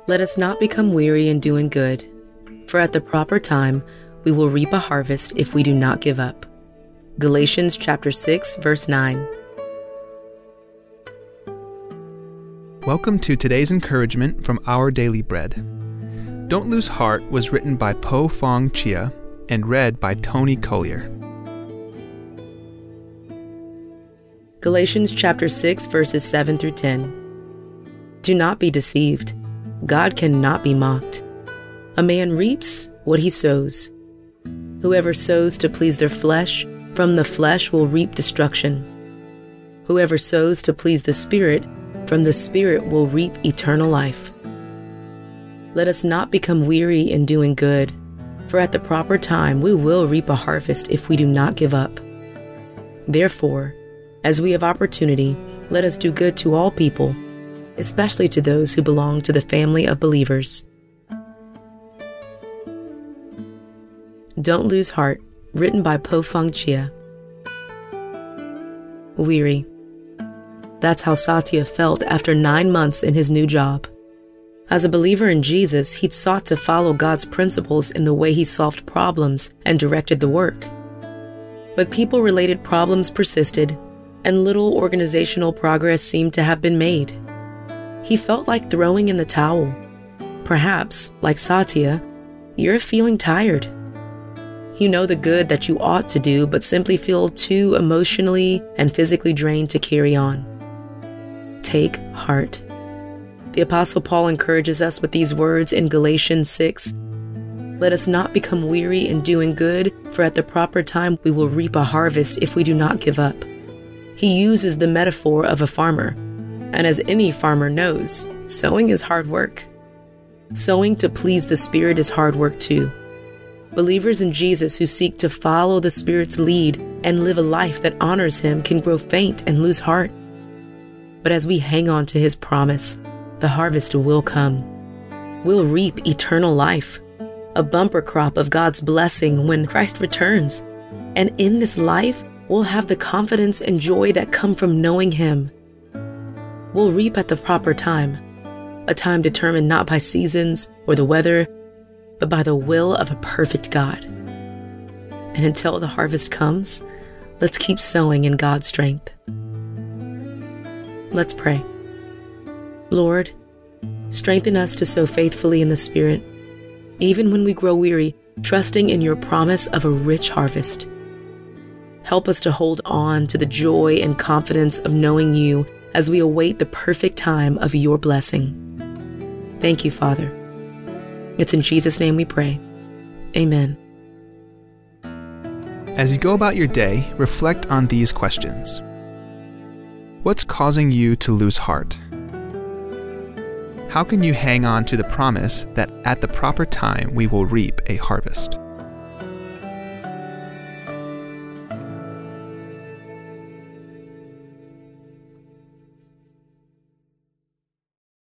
Let us not become weary in doing good, for at the proper time we will reap a harvest if we do not give up. Galatians chapter 6, verse 9. Welcome to today's encouragement from Our Daily Bread. Don't Lose Heart was written by Po-Fong Chia and read by Tony Collier. Galatians chapter 6, verses 7 through 10. Do not be deceived. God cannot be mocked. A man reaps what he sows. Whoever sows to please their flesh, from the flesh will reap destruction. Whoever sows to please the Spirit, from the Spirit will reap eternal life. Let us not become weary in doing good, for at the proper time we will reap a harvest if we do not give up. Therefore, as we have opportunity, let us do good to all people, especially to those who belong to the family of believers. Don't Lose Heart, written by Po-Fong Chia. Weary. That's how Satya felt after 9 months in his new job. As a believer in Jesus, he'd sought to follow God's principles in the way he solved problems and directed the work. But people-related problems persisted, and little organizational progress seemed to have been made. He felt like throwing in the towel. Perhaps, like Satya, you're feeling tired. You know the good that you ought to do, but simply feel too emotionally and physically drained to carry on. Take heart. The Apostle Paul encourages us with these words in Galatians 6. Let us not become weary in doing good, for at the proper time we will reap a harvest if we do not give up. He uses the metaphor of a farmer, and as any farmer knows, sowing is hard work. Sowing to please the Spirit is hard work too. Believers in Jesus who seek to follow the Spirit's lead and live a life that honors Him can grow faint and lose heart. But as we hang on to His promise, the harvest will come. We'll reap eternal life, a bumper crop of God's blessing when Christ returns. And in this life, we'll have the confidence and joy that come from knowing Him. We'll reap at the proper time, a time determined not by seasons or the weather, but by the will of a perfect God. And until the harvest comes, let's keep sowing in God's strength. Let's pray. Lord, strengthen us to sow faithfully in the Spirit, even when we grow weary, trusting in your promise of a rich harvest. Help us to hold on to the joy and confidence of knowing you as we await the perfect time of your blessing. Thank you, Father. It's in Jesus' name we pray. Amen. As you go about your day, reflect on these questions. What's causing you to lose heart? How can you hang on to the promise that at the proper time we will reap a harvest?